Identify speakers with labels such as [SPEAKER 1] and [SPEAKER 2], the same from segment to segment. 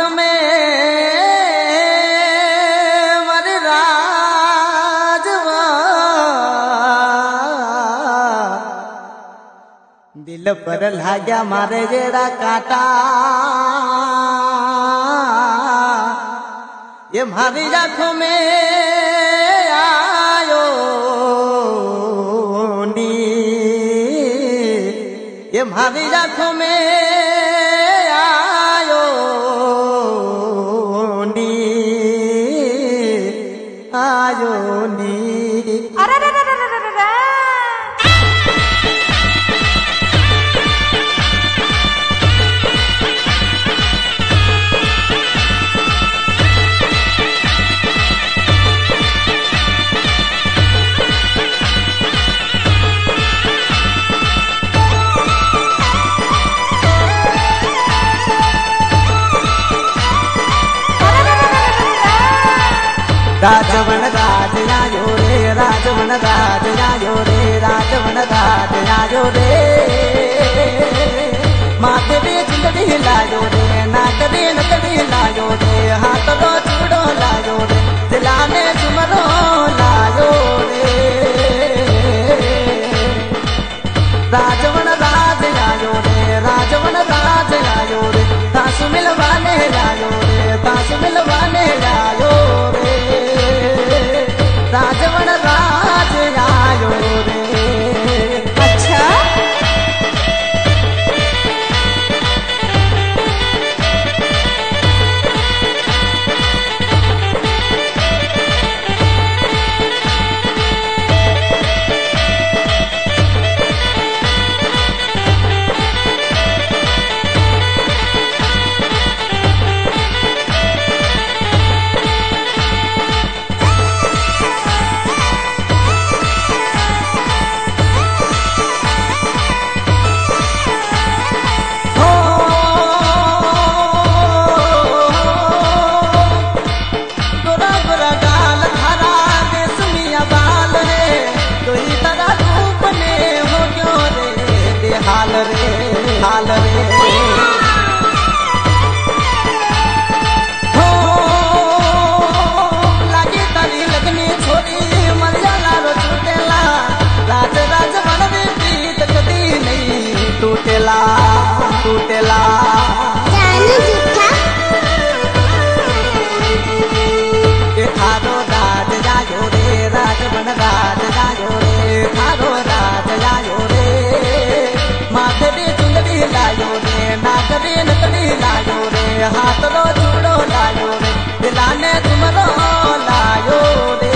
[SPEAKER 1] में वर राजवा दिल पर लाग्या मारे जेड़ा काटा ये मारी आँखों में आयो नी ये मारी आँखों में आयो नी आयो नी राजवन राज आयो रे राजवन राज आयो रे राजवन राज आयो रे माथे पे चुंदड़ी लायो रे नाक रे नकड़ी लायो रे हाथ तो चूड़ो लायो रे दिला में झुमरो लायो रे राजवन राज आयो रे राजवन राज आयो रे तासु मिलवाने लायो रे तासु मिलवाने लायो रे राजवन राज आयो रे
[SPEAKER 2] अच्छा
[SPEAKER 1] हाल रे हाल रे हो लागे तारी लगनी छोरी मरियाला रो छूटेला राज राज बनवे प्रीत कदी नहीं टूटेला टूटेला
[SPEAKER 2] जानू झूठा
[SPEAKER 1] ये थारो राज जायो रे राजवन राज जायो रे थारो राज जायो रे माथे पे चुंदड़ी लायो रे नाक रे नकड़ी लायो रे हाथ रो चूड़ो लायो रे दिलाने तुमरो लायो रे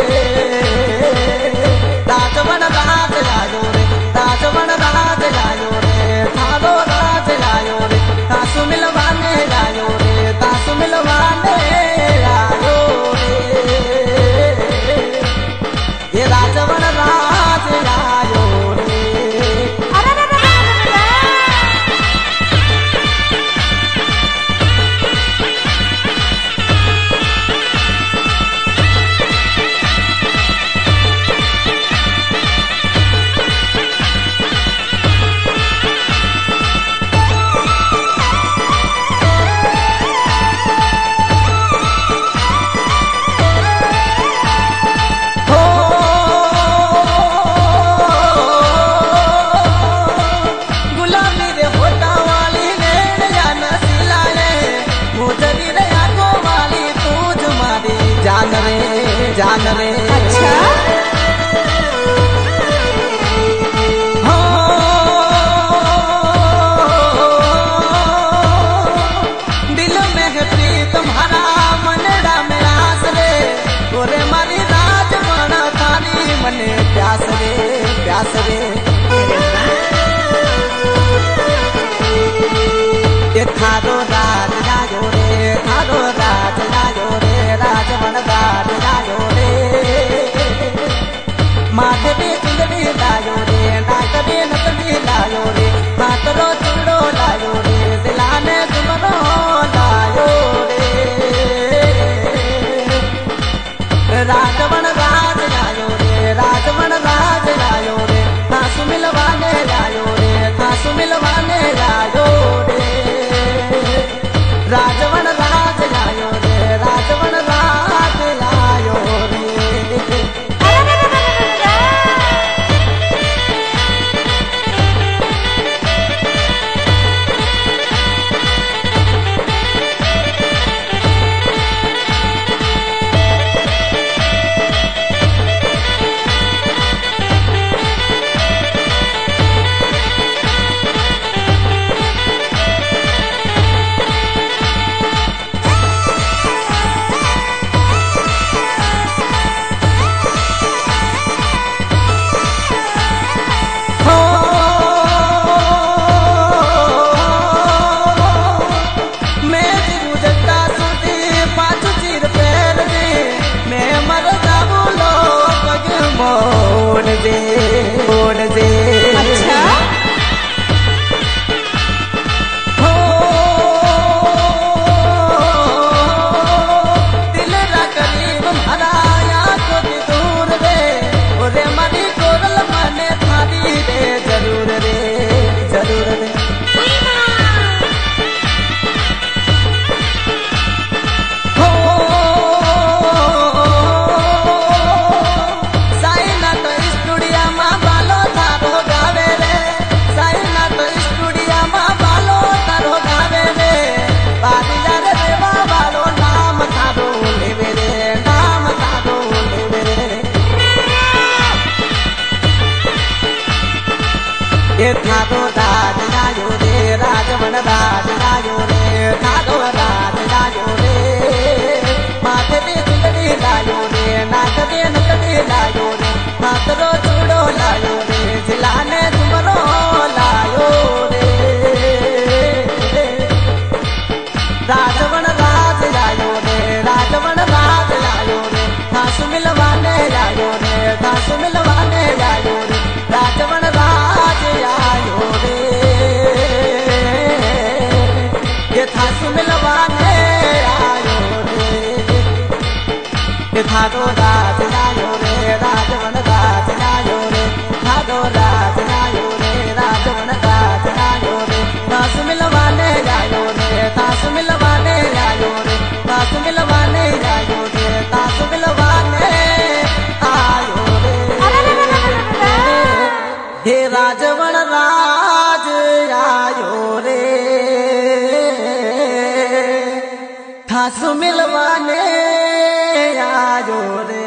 [SPEAKER 1] राजवन राज लायो रे राजवन राज लायो रे थारो राज लायो रे तासु मिलवाने लायो रे तासु मिलवाने लायो रे ये राजवन राज लायो रे जान रे
[SPEAKER 2] अच्छा
[SPEAKER 1] हो दिल में है प्रीत तुम्हारा मनड़ा में आस रे गोरे मारी राज बना थारी मने प्यास रे प्यास रे ये थारो राज जायो रे थारो राज जायो रे राजवन राज जायो रे राजवन राज आयो रे राजवन राज आयो रे घास मिलवाने आयो रे घास मिलवाने आयो रे राजवन राज आयो रे ये घास मिलवाने आयो रे ये थारो राज आयो रे राजवन राज आयो रे थारो राज आयो रे राजवन राज आयो रे घास मिलवाने आयो रे घास मिलवाने आयो रे घास मिलवाने आयो रे घास मिलवाने आयो रे हे राजवन राज आयो रे घास मिलवाने आयो रे।